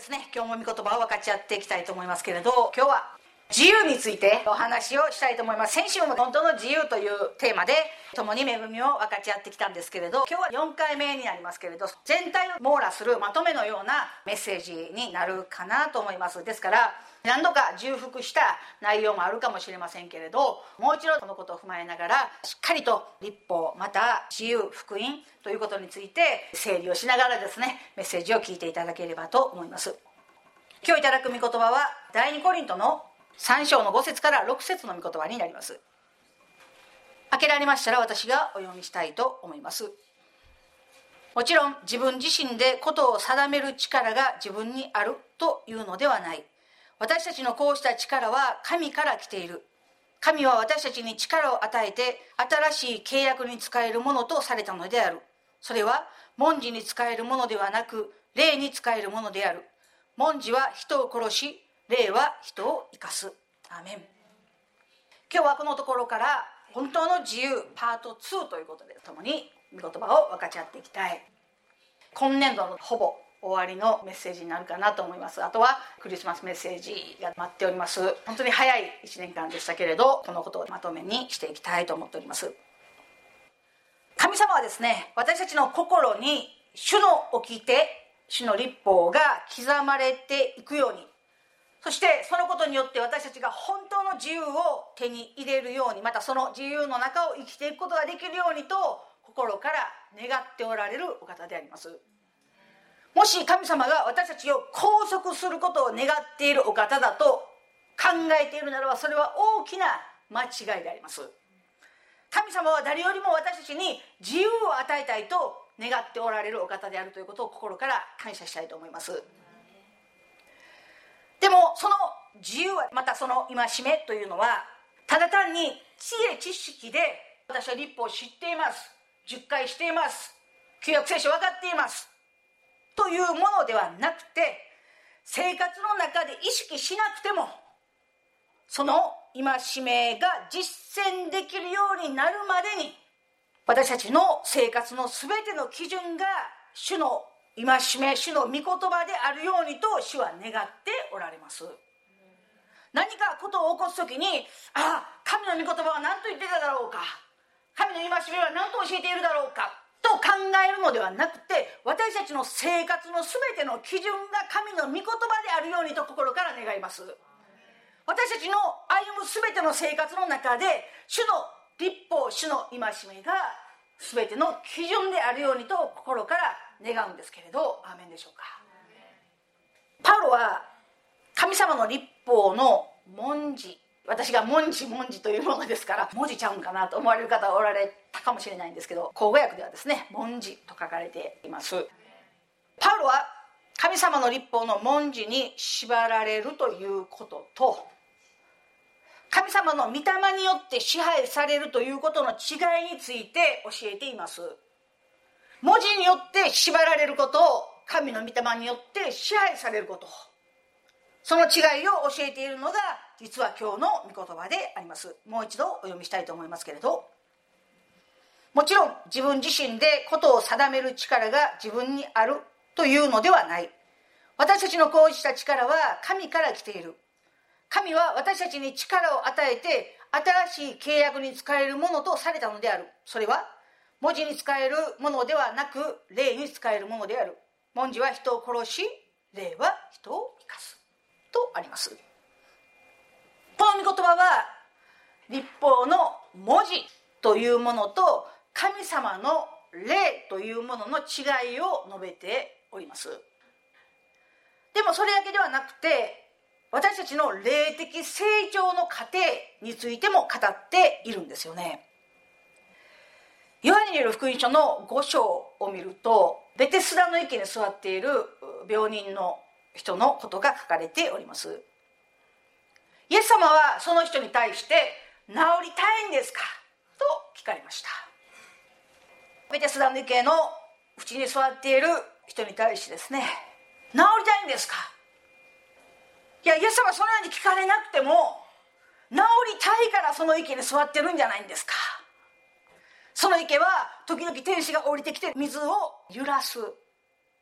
ですね、今日も御言葉を分かち合っていきたいと思いますけれど、今日は自由についてお話をしたいと思います。先週も本当の自由というテーマで共に恵みを分かち合ってきたんですけれど、今日は4回目になりますけれど、全体を網羅するまとめのようなメッセージになるかなと思います。ですから何度か重複した内容もあるかもしれませんけれど、もう一度このことを踏まえながらしっかりと律法また自由福音ということについて整理をしながらですね、メッセージを聞いていただければと思います。今日いただく御言葉は第2コリントの3章の5節から6節の御言葉になります。開けられましたら私がお読みしたいと思います。もちろん自分自身でことを定める力が自分にあるというのではない。私たちのこうした力は神から来ている。神は私たちに力を与えて新しい契約に使えるものとされたのである。それは文字に使えるものではなく霊に使えるものである。文字は人を殺し、霊は人を生かす。アーメン。今日はこのところから本当の自由パート2ということで共に御言葉を分かち合っていきたい。今年度のほぼ終わりのメッセージになるかなと思います。あとはクリスマスメッセージが待っております。本当に早い1年間でしたけれど、このことをまとめにしていきたいと思っております。神様はですね、私たちの心に主の掟、主の律法が刻まれていくように、そしてそのことによって私たちが本当の自由を手に入れるように、またその自由の中を生きていくことができるようにと心から願っておられるお方であります。もし神様が私たちを拘束することを願っているお方だと考えているならば、それは大きな間違いであります。神様は誰よりも私たちに自由を与えたいと願っておられるお方であるということを心から感謝したいと思います。でもその自由はまたその戒めというのはただ単に知恵知識で私は律法を知っています、10回しています、旧約聖書分かっていますというものではなくて、生活の中で意識しなくてもその戒めが実践できるようになるまでに、私たちの生活のすべての基準が主の戒め、主の御言葉であるようにと主は願っておられます。何かことを起こすときに、神の御言葉は何と言ってただろうか、神の戒めは何と教えているだろうかと考えるのではなくて、私たちの生活のすべての基準が神の御言葉であるようにと心から願います。私たちの歩むすべての生活の中で主の律法、主の戒めがすべての基準であるようにと心から願うんですけれど、アーメンでしょうか。パウロは神様の律法の文字、私が文字というものですから文字ちゃうんかなと思われる方はおられたかもしれないんですけど、口語訳ではですね、文字と書かれています。パウロは神様の律法の文字に縛られるということと、神様の御霊によって支配されるということの違いについて教えています。文字によって縛られること、神の御霊によって支配されること、その違いを教えているのが実は今日の御言葉であります。もう一度お読みしたいと思いますけれど、もちろん自分自身でことを定める力が自分にあるというのではない。私たちのこうした力は神から来ている。神は私たちに力を与えて新しい契約に使えるものとされたのである。それは文字に使えるものではなく霊に使えるものである。文字は人を殺し、霊は人を生かすとあります。この御言葉は律法の文字というものと神様の霊というものの違いを述べております。でもそれだけではなくて、私たちの霊的成長の過程についても語っているんですよね。ヨハネによる福音書の5章を見ると、ベテスダの池に座っている病人の人のことが書かれております。イエス様はその人に対して治りたいんですかと聞かれました。ベテスダの池の縁に座っている人に対してですね、治りたいんですか、いやイエス様はそのように聞かれなくても治りたいからその池に座ってるんじゃないんですか。その池は時々天使が降りてきて水を揺らす、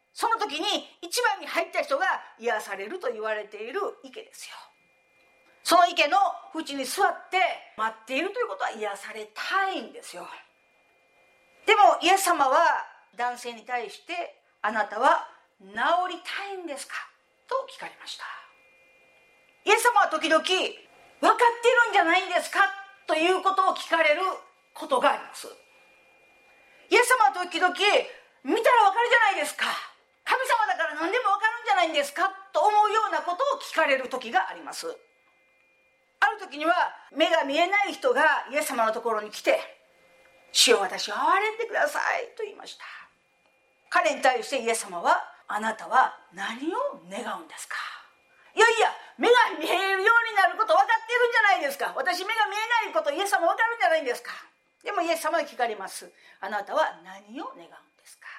その時に一番に入った人が癒されると言われている池ですよ。その池の縁に座って待っているということは癒されたいんですよ。でもイエス様は男性に対して、あなたは治りたいんですかと聞かれました。イエス様は時々、分かってるんじゃないんですかということを聞かれることがあります。イエス様は時々、見たら分かるじゃないですか、神様だから何でも分かるんじゃないんですかと思うようなことを聞かれる時があります。ある時には目が見えない人がイエス様のところに来て、主よ、私を憐れんでくださいと言いました。彼に対してイエス様は、あなたは何を願うんですか。いやいや、目が見えるようになること分かってるんじゃないですか。私目が見えないことイエス様分かるんじゃないんですか。でもイエス様は聞かれます。あなたは何を願うんですか。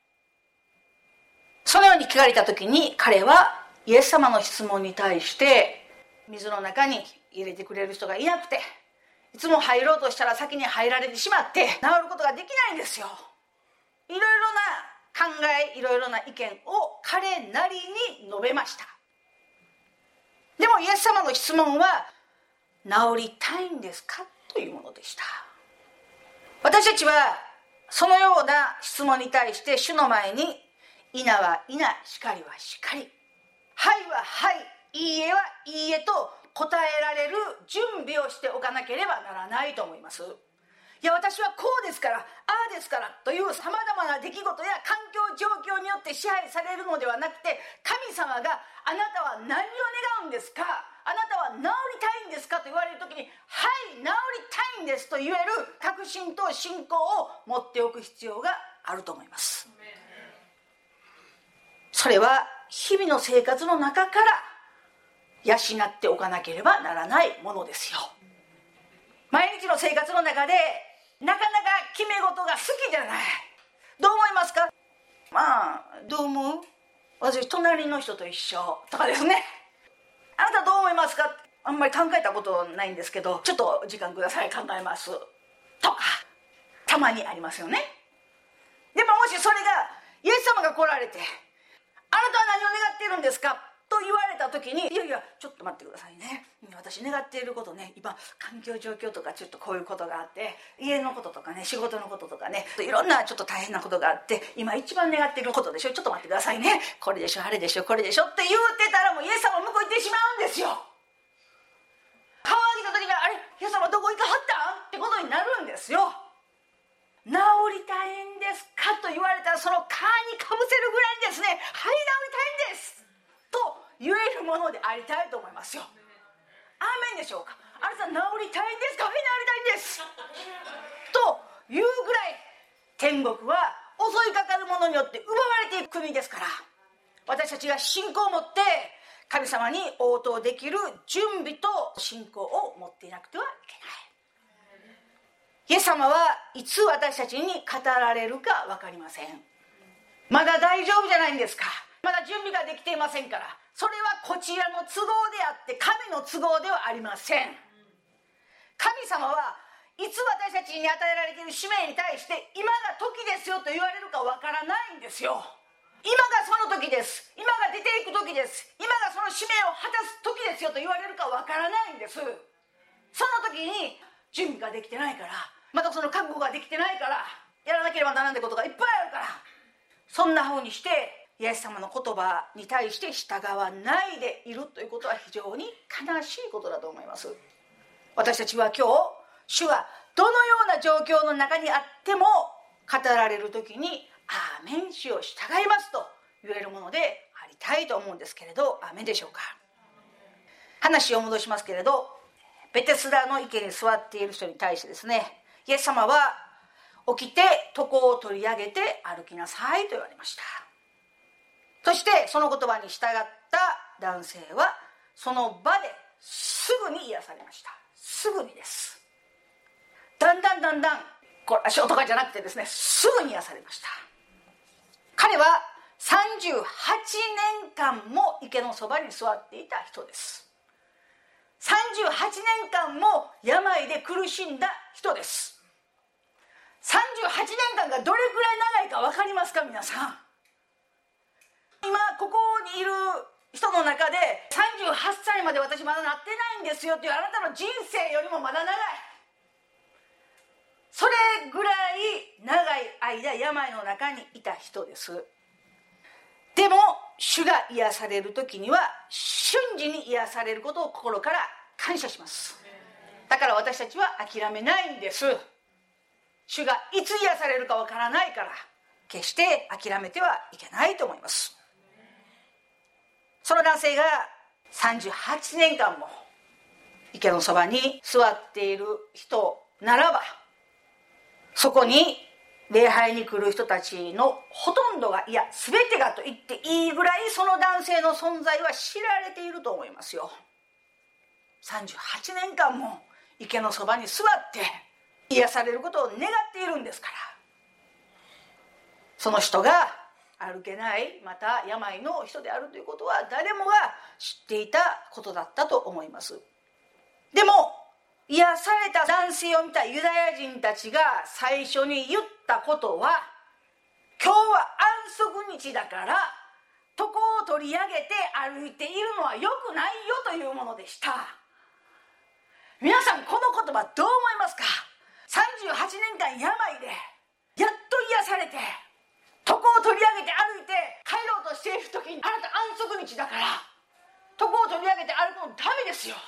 そのように聞かれた時に、彼はイエス様の質問に対して、水の中に入れてくれる人がいなくて、いつも入ろうとしたら先に入られてしまって治ることができないんですよ。いろいろな考え、いろいろな意見を彼なりに述べました。でもイエス様の質問は、治りたいんですかというものでした。私たちはそのような質問に対して主の前に、否は否、しかりはしかり、はいははい、いいえはいいえと答えられる準備をしておかなければならないと思います。いや、私はこうですから、ああですからというさまざまな出来事や環境状況によって支配されるのではなくて、神様があなたは何を願うんですか、あなたは治りたいんですかと言われるときに、はい、治りたいんですと言える確信と信仰を持っておく必要があると思います。それは日々の生活の中から養っておかなければならないものですよ。毎日の生活の中でなかなか決め事が好きじゃない。どう思いますか。まあ、どう思う？私隣の人と一緒とかですね。あなたどう思いますか。あんまり考えたことないんですけど、ちょっと時間ください、考えますとかたまにありますよね。でももしそれがイエス様が来られて、あなたは何を願っているんですかと言われた時に、いやいやちょっと待ってくださいね、私願っていることね、今環境状況とかちょっとこういうことがあって、家のこととかね、仕事のこととかね、いろんなちょっと大変なことがあって、今一番願っていることでしょ、ちょっと待ってくださいね、これでしょ、あれでしょ、これでしょって言うてたら、もうイエス様向こう行ってしまうんですよ。川に来た時に、あれ、イエス様どこ行かはったんってことになるんですよ。治りたいんですかと言われたら、その川にかぶせるぐらいですね、はい、治りたいんですと言えるものでありたいと思いますよ。アーメンでしょうか。あなた治りたいんですか。はい、治りたいんですというぐらい、天国は襲いかかるものによって奪われていく国ですから、私たちが信仰を持って神様に応答できる準備と信仰を持っていなくてはいけない。イエス様はいつ私たちに語られるか分かりません。まだ大丈夫じゃないんですか。まだ準備ができていませんから。それはこちらの都合であって、神の都合ではありません。神様はいつ私たちに与えられている使命に対して、今が時ですよと言われるか分からないんですよ。今がその時です、今が出ていく時です、今がその使命を果たす時ですよと言われるか分からないんです。その時に準備ができてないから、またその覚悟ができてないから、やらなければならないことがいっぱいあるから、そんな風にしてイエス様の言葉に対して従わないでいるということは非常に悲しいことだと思います。私たちは今日、主がどのような状況の中にあっても語られる時に、アーメン、主を従いますと言えるものでありたいと思うんですけれど、アーメンでしょうか。話を戻しますけれど、ベテスダの池に座っている人に対してですね、イエス様は起きて床を取り上げて歩きなさいと言われました。そしてその言葉に従った男性はその場ですぐに癒されました。すぐにです。だんだんこれ足音がじゃなくてですね、すぐに癒されました。彼は38年間も池のそばに座っていた人です。38年間も病で苦しんだ人です。38年間がどれくらい長いか分かりますか。皆さん、 今ここにいる人の中で38歳まで私まだなってないんですよっていうあなたの人生よりもまだ長い。それぐらい長い間病の中にいた人です。でも主が癒される時には瞬時に癒されることを心から感謝します。だから私たちは諦めないんです。主がいつ癒されるかわからないから決して諦めてはいけないと思います。その男性が38年間も池のそばに座っている人ならば、そこに礼拝に来る人たちのほとんどが、いや全てがと言っていいぐらいその男性の存在は知られていると思いますよ。38年間も池のそばに座って癒されることを願っているんですから、その人が歩けない、また病の人であるということは誰もが知っていたことだったと思います。でも癒された男性を見たユダヤ人たちが最初に言ったことは、今日は安息日だから床を取り上げて歩いているのは良くないよというものでした。皆さんこの言葉どう思いますか。38年間病でやっと癒されて床を取り上げて歩いて帰ろうとしている時に、あなた安息日だから床を取り上げて歩くのダメですよ。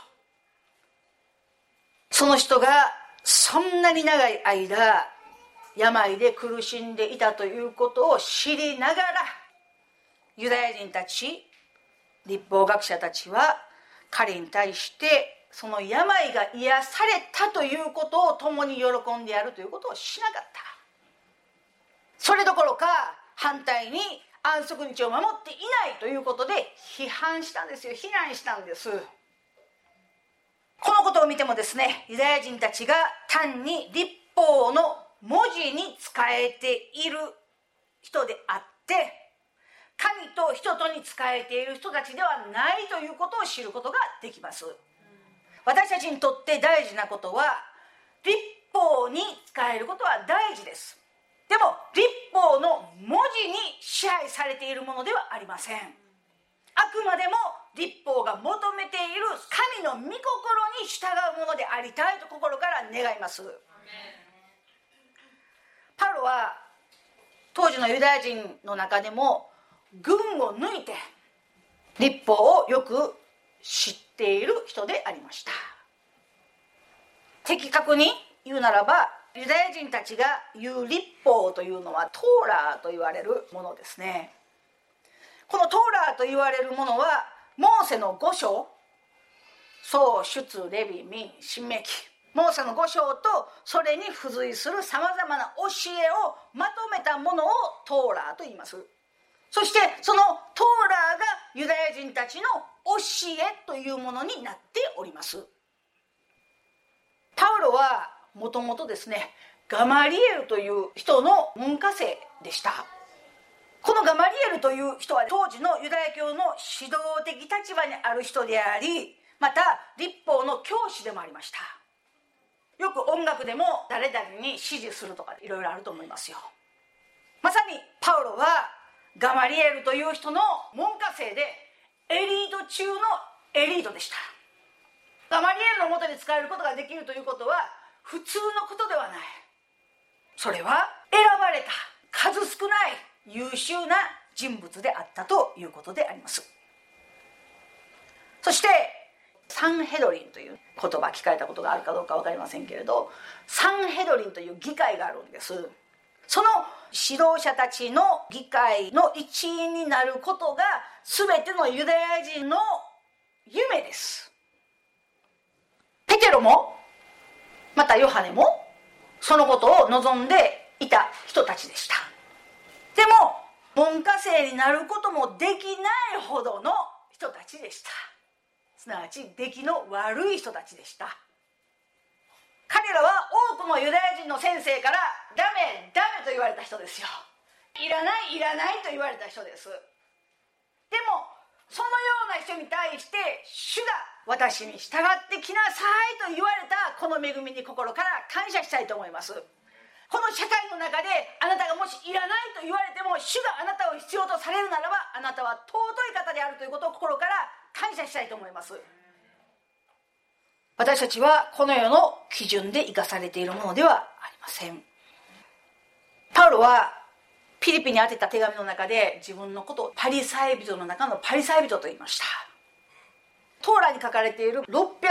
その人がそんなに長い間病で苦しんでいたということを知りながら、ユダヤ人たち、律法学者たちは彼に対してその病が癒されたということを共に喜んでやるということをしなかった。それどころか反対に安息日を守っていないということで批判したんですよ。非難したんです。このことを見てもですね、ユダヤ人たちが単に律法の文字に仕えている人であって、神と人とに仕えている人たちではないということを知ることができます。私たちにとって大事なことは、律法に仕えることは大事です。でも律法の文字に支配されているものではありません。あくまでも律法が求めている神の御心に従うものでありたいと心から願います。パウロは当時のユダヤ人の中でも群を抜いて律法をよく知っている人でありました。的確に言うならば、ユダヤ人たちが言う律法というのはトーラーと言われるものですね。このトーラーと言われるものはモーセの5章、創出レビ民申命記、モーセの5章とそれに付随するさまざまな教えをまとめたものをトーラーと言います。そしてそのトーラーがユダヤ人たちの教えというものになっております。パウロはもともとですね、ガマリエルという人の門下生でした。このガマリエルという人は当時のユダヤ教の指導的立場にある人であり、また律法の教師でもありました。よく音楽でも誰々に指示するとかいろいろあると思いますよ。まさにパウロはガマリエルという人の門下生でエリート中のエリートでした。ガマリエルのもとに使えることができるということは普通のことではない。それは選ばれた数少ない優秀な人物であったということであります。そしてサンヘドリンという言葉聞かれたことがあるかどうか分かりませんけれど、サンヘドリンという議会があるんです。その指導者たちの議会の一員になることが全てのユダヤ人の夢です。ペテロもまたヨハネもそのことを望んでいた人たちでした。でも門下生になることもできないほどの人たちでした。すなわち出来の悪い人たちでした。彼らは多くのユダヤ人の先生からダメダメと言われた人ですよ。いらないいらないと言われた人です。でもそのような人に対して主が私に従ってきなさいと言われたこの恵みに心から感謝したいと思います。 この社会の中であなたがもしいらないと言われても、主があなたを必要とされるならば、あなたは尊い方であるということを心から感謝したいと思います。私たちはこの世の基準で生かされているものではありません。パウロはピリピに宛てた手紙の中で自分のことをパリサイ人の中のパリサイ人と言いました。トーラに書かれている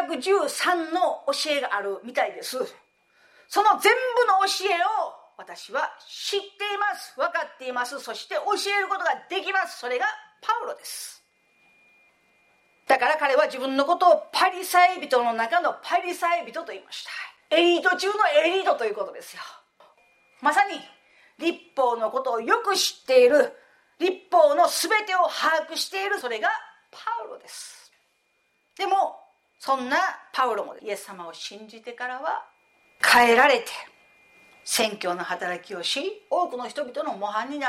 613の教えがあるみたいです。その全部の教えを私は知っています、分かっています、そして教えることができます。それがパウロです。だから彼は自分のことをパリサイ人の中のパリサイ人と言いました。エリート中のエリートということですよ。まさに律法のことをよく知っている、律法の全てを把握している、それがパウロです。でもそんなパウロもイエス様を信じてからは変えられて、宣教の働きをし、多くの人々の模範になって、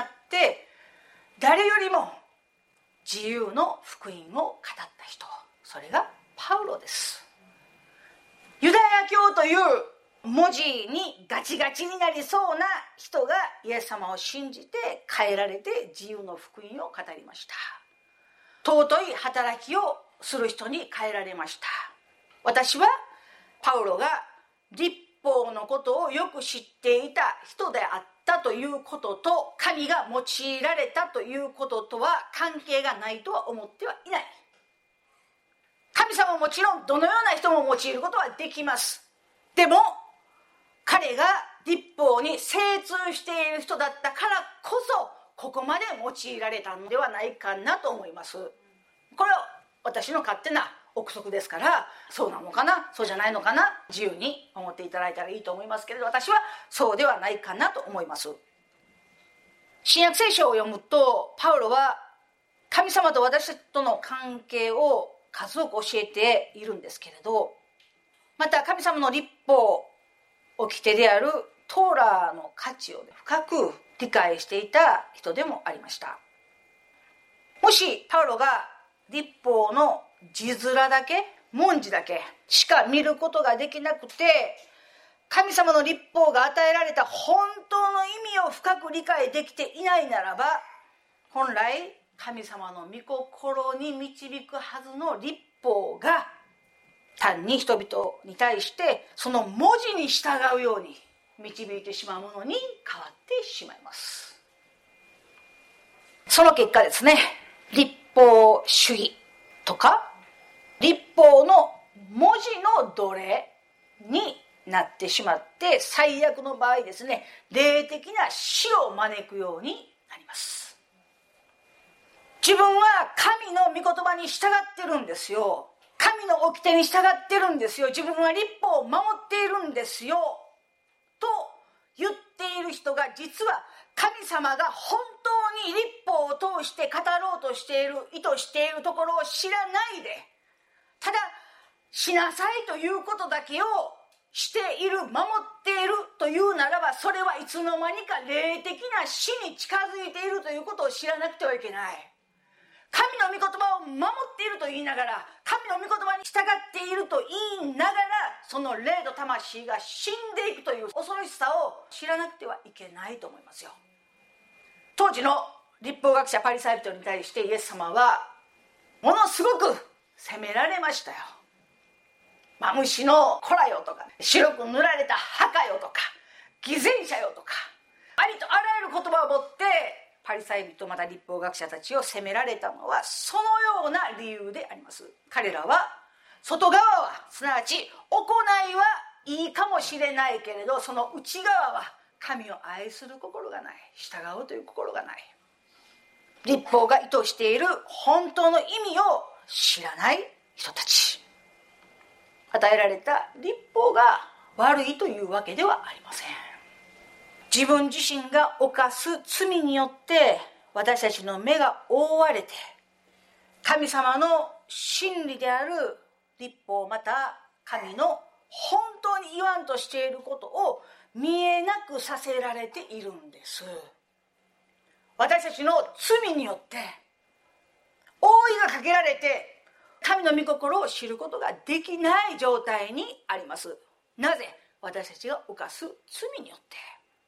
誰よりも自由の福音を語った人、それがパウロです。ユダヤ教という文字にガチガチになりそうな人がイエス様を信じて変えられて、自由の福音を語りました。尊い働きをする人に変えられました。私はパウロが律法のことをよく知っていた人であったということと、神が用いられたということとは関係がないとは思ってはいない。神様ももちろんどのような人も用いることはできます。でも彼が律法に精通している人だったからこそ、ここまで用いられたのではないかなと思います。これは私の勝手な憶測ですから、そうなのかな、そうじゃないのかな、自由に思っていただいたらいいと思いますけれど、私はそうではないかなと思います。新約聖書を読むと、パウロは神様と私たちとの関係を数多く教えているんですけれど、また神様の律法掟であるトーラの価値を深く理解していた人でもありました。もしパウロが律法の字面だけ、文字だけしか見ることができなくて、神様の律法が与えられた本当の意味を深く理解できていないならば、本来神様の御心に導くはずの律法が単に人々に対してその文字に従うように導いてしまうものに変わってしまいます。その結果ですね、律法主義とか律法の文字の奴隷になってしまって、最悪の場合ですね、霊的な死を招くようになります。自分は神の御言葉に従ってるんですよ、神の掟に従ってるんですよ、自分は律法を守っているんですよと言っている人が、実は神様が本当に律法を通して語ろうとしている、意図しているところを知らないで、ただしなさいということだけをしている、守っているというならば、それはいつの間にか霊的な死に近づいているということを知らなくてはいけない。神の御言葉を守っていると言いながら、神の御言葉に従っていると言いながら、その霊と魂が死んでいくという恐ろしさを知らなくてはいけないと思いますよ。当時の律法学者パリサイ人に対してイエス様はものすごく責められましたよ。マムシの子らよとか、白く塗られた墓よとか、偽善者よとか、ありとあらゆる言葉を持ってパリサイ人、また律法学者たちを責められたのはそのような理由であります。彼らは外側は、すなわち行いはいいかもしれないけれど、その内側は神を愛する心がない、従うという心がない、律法が意図している本当の意味を知らない人たち。与えられた律法が悪いというわけではありません。自分自身が犯す罪によって私たちの目が覆われて、神様の真理である律法、また神の本当に言わんとしていることを見えなくさせられているんです。私たちの罪によって覆いがかけられて、神の御心を知ることができない状態にあります。なぜ？私たちが犯す罪によって。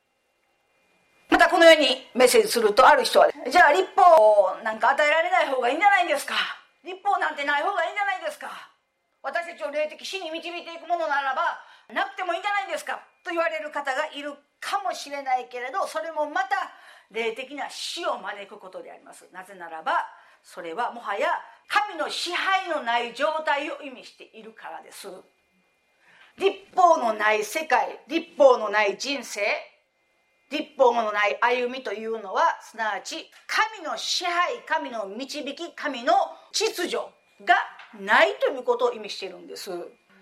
このようにメッセージすると、ある人はじゃあ律法なんか与えられない方がいいんじゃないんですか、律法なんてない方がいいんじゃないですか、私たちを霊的死に導いていくものならばなくてもいいんじゃないんですかと言われる方がいるかもしれないけれど、それもまた霊的な死を招くことであります。なぜならばそれはもはや神の支配のない状態を意味しているからです。律法のない世界、律法のない人生、律法のない歩みというのは、すなわち神の支配、神の導き、神の秩序がないということを意味しているんです。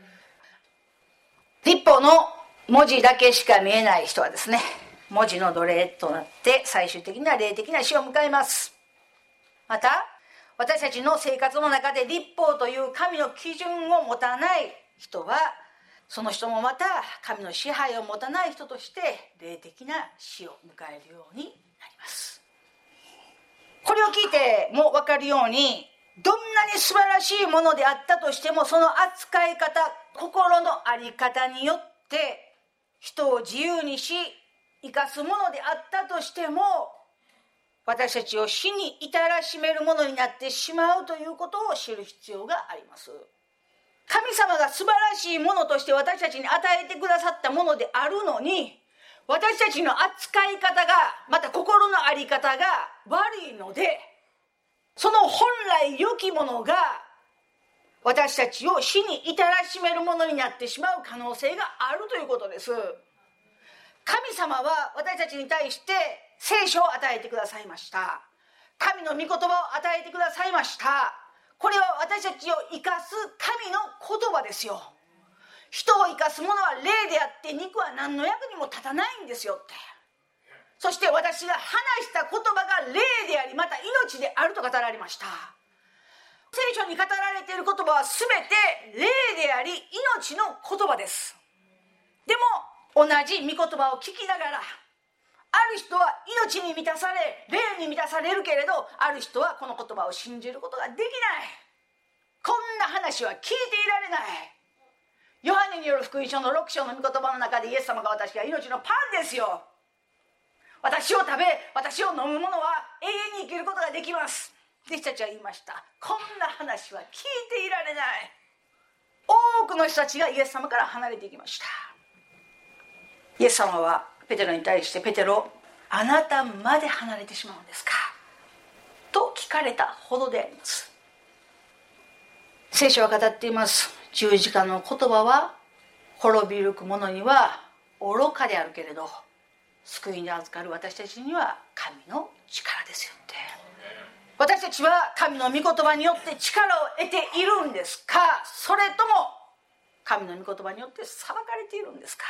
律法の文字だけしか見えない人はですね、文字の奴隷となって最終的な霊的な死を迎えます。また私たちの生活の中で律法という神の基準を持たない人は、その人もまた神の支配を持たない人として霊的な死を迎えるようになります。これを聞いても分かるように、どんなに素晴らしいものであったとしても、その扱い方、心の在り方によって人を自由にし生かすものであったとしても、私たちを死に至らしめるものになってしまうということを知る必要があります。神様が素晴らしいものとして私たちに与えてくださったものであるのに、私たちの扱い方が、また心の在り方が悪いので、その本来良きものが私たちを死に至らしめるものになってしまう可能性があるということです。神様は私たちに対して聖書を与えてくださいました。神の御言葉を与えてくださいました。これは私たちを生かす神の言葉ですよ。人を生かすものは霊であって、肉は何の役にも立たないんですよって。そして私が話した言葉が霊であり、また命であると語られました。聖書に語られている言葉は全て霊であり命の言葉です。でも同じ御言葉を聞きながら、ある人は命に満たされ、霊に満たされるけれど、ある人はこの言葉を信じることができない。こんな話は聞いていられない。ヨハネによる福音書の6章の御言葉の中で、イエス様が私が命のパンですよ、私を食べ私を飲む者は永遠に生きることができます。弟子たちは言いました。こんな話は聞いていられない。多くの人たちがイエス様から離れていきました。イエス様はペテロに対して、ペテロ、あなたまで離れてしまうんですかと聞かれたほどであります。聖書は語っています。十字架の言葉は滅びゆく者には愚かであるけれど、救いに預かる私たちには神の力ですよって。私たちは神の御言葉によって力を得ているんですか、それとも神の御言葉によって裁かれているんですか。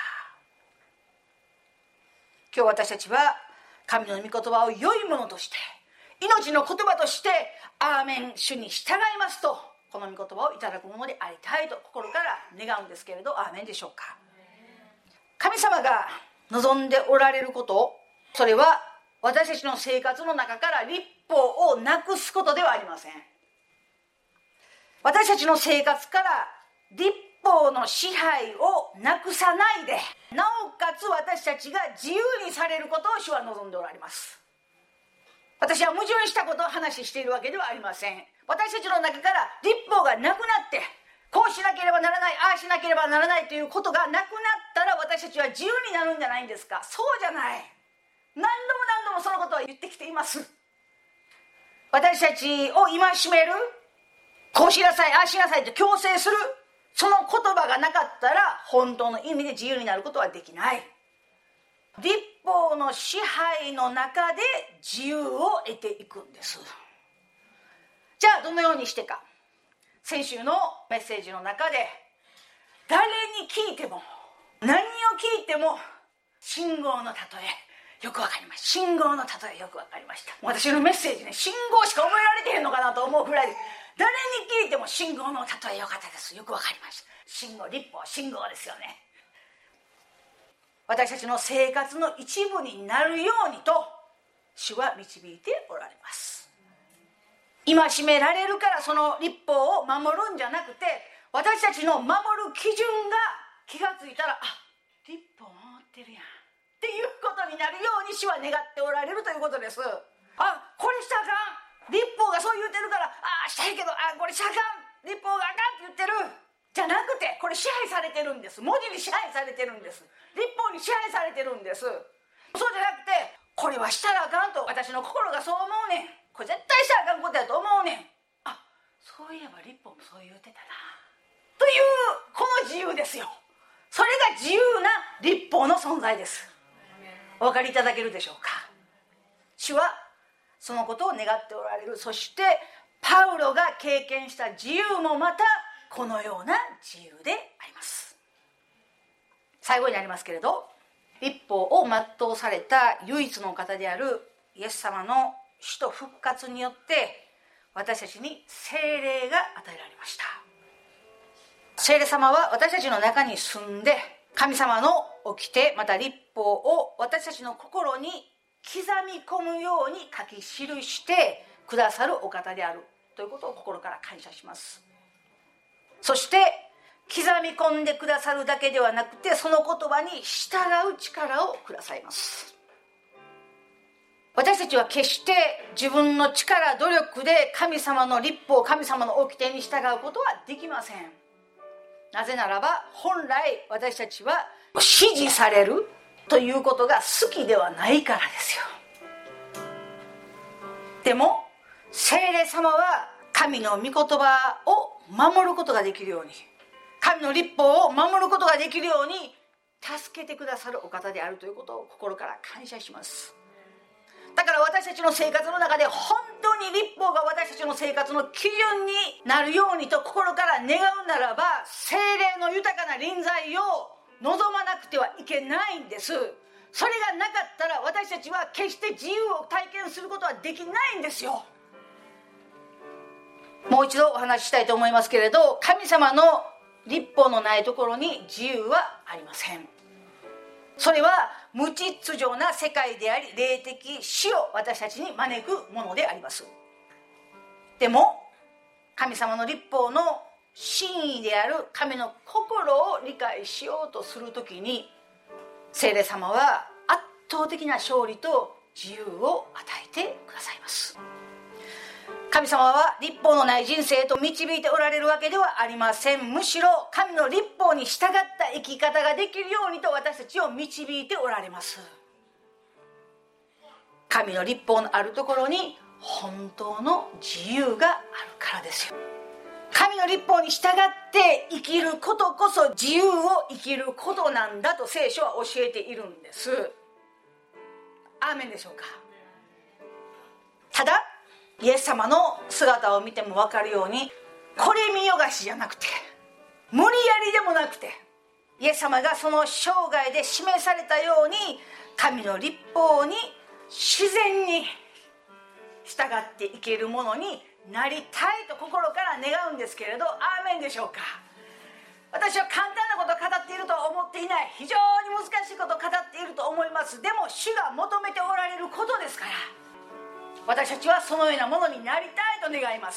今日私たちは神の御言葉を良いものとして、命の言葉として、アーメン、主に従いますと、この御言葉をいただくものでありたいと心から願うんですけれど、アーメンでしょうか。神様が望んでおられること、それは私たちの生活の中から律法をなくすことではありません。私たちの生活から律法の支配をなくさないで、なおかつ私たちが自由にされることを主は望んでおられます。私は矛盾したことを話しているわけではありません。私たちの中から律法がなくなって、こうしなければならない、ああしなければならないということがなくなったら、私たちは自由になるんじゃないんですか。そうじゃない。何度もそのことを言ってきています。私たちを戒める、こうしなさい、ああしなさいと強制する、その言葉がなかったら本当の意味で自由になることはできない。律法の支配の中で自由を得ていくんです。じゃあどのようにしてか。先週のメッセージの中で、誰に聞いても何を聞いても信号の例えよくわかりました。信号の例えよくわかりました。私のメッセージね、信号しか覚えられてへんのかなと思うぐらいで、誰に聞いても信号の例えよかったです。よくわかりました。信号、律法、信号ですよね。私たちの生活の一部になるようにと主は導いておられます。戒められるからその律法を守るんじゃなくて、私たちの守る基準が気がついたら、あ、律法守ってるやん、 っていうことになるように主は願っておられるということです。あ、これしたらあかん、立法がそう言ってるからしたいけどこれしたらあかん、立法があかんって言ってるじゃなくて、これ支配されてるんです。文字に支配されてるんです。立法に支配されてるんです。そうじゃなくて、これはしたらあかんと私の心がそう思うねん、これ絶対したらあかんことやと思うねん、そういえば立法もそう言ってたなというこの自由ですよ。それが自由な立法の存在です。お分かりいただけるでしょうか。主はそのことを願っておられる。そしてパウロが経験した自由もまたこのような自由であります。最後になりますけれど、立法を全うされた唯一の方であるイエス様の死と復活によって私たちに聖霊が与えられました。聖霊様は私たちの中に住んで、神様の掟また立法を私たちの心に刻み込むように書き記してくださるお方であるということを心から感謝します。そして刻み込んでくださるだけではなくて、その言葉に従う力をくださいます。私たちは決して自分の力努力で神様の律法、神様の掟に従うことはできません。なぜならば本来私たちは指示されるということが好きではないからですよ。でも聖霊様は神の御言葉を守ることができるように、神の律法を守ることができるように助けてくださるお方であるということを心から感謝します。だから私たちの生活の中で本当に律法が私たちの生活の基準になるようにと心から願うならば、聖霊の豊かな臨在を望まなくてはいけないんです。それがなかったら私たちは決して自由を体験することはできないんですよ。もう一度お話ししたいと思いますけれど、神様の律法のないところに自由はありません。それは無秩序な世界であり、霊的死を私たちに招くものであります。でも神様の律法の真意である神の心を理解しようとするときに、聖霊様は圧倒的な勝利と自由を与えてくださいます。神様は律法のない人生へと導いておられるわけではありません。むしろ神の律法に従った生き方ができるようにと私たちを導いておられます。神の律法のあるところに本当の自由があるからですよ。神の律法に従って生きることこそ自由を生きることなんだと聖書は教えているんです。アーメンでしょうか。ただイエス様の姿を見ても分かるように、これ見よがしじゃなくて、無理やりでもなくて、イエス様がその生涯で示されたように神の律法に自然に従っていけるものになりたいと心から願うんですけれど、アーメンでしょうか。私は簡単なことを語っているとは思っていない。非常に難しいことを語っていると思います。でも主が求めておられることですから、私たちはそのようなものになりたいと願います。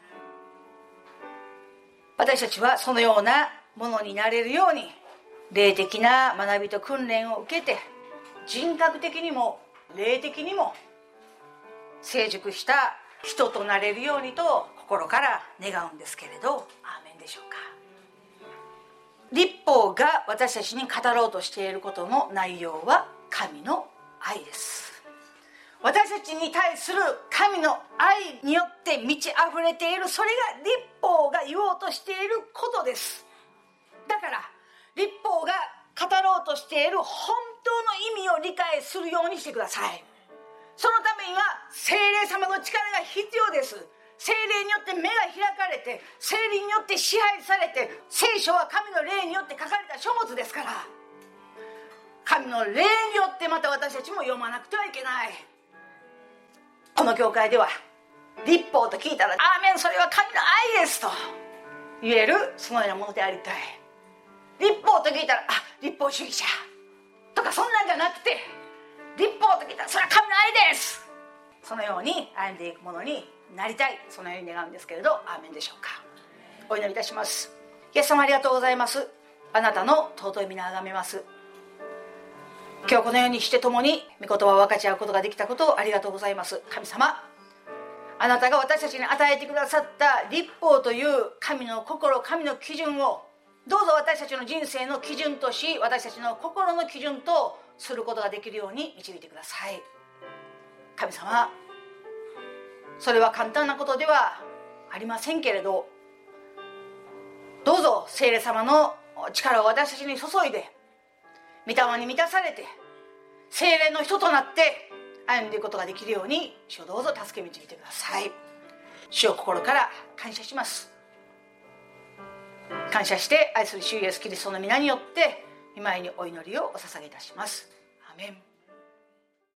私たちはそのようなものになれるように霊的な学びと訓練を受けて、人格的にも霊的にも成熟した人となれるようにと心から願うんですけれど、アーメンでしょうか。律法が私たちに語ろうとしていることの内容は神の愛です。私たちに対する神の愛によって満ち溢れている、それが律法が言おうとしていることです。だから律法が語ろうとしている本当の意味を理解するようにしてください。そのためには聖霊様の力が必要です。聖霊によって目が開かれて、聖霊によって支配されて、聖書は神の霊によって書かれた書物ですから、神の霊によってまた私たちも読まなくてはいけない。この教会では律法と聞いたらアーメン、それは神の愛ですと言える、そのようなものでありたい。律法と聞いたら律法主義者とかそんなんじゃなくて、律法と聞いたらそれは神の愛です、そのように歩んでいくものになりたい、そのように願うんですけれど、アーメンでしょうか。お祈りいたします。イエス様ありがとうございます。あなたの尊い皆をあがめます。 今日このようにして共に御言葉を分かち合うことができたことをありがとうございます。神様、あなたが私たちに与えてくださった律法という神の心、神の基準をどうぞ私たちの人生の基準とし、私たちの心の基準とすることができるように導いてください。神様、それは簡単なことではありませんけれど、どうぞ聖霊様の力を私たちに注いで、御霊に満たされて聖霊の人となって歩んでいくことができるように、主をどうぞ助け導いてください。主を心から感謝します。感謝して愛する主イエスキリストの皆によって御前にお祈りをお捧げいたします。アーメン。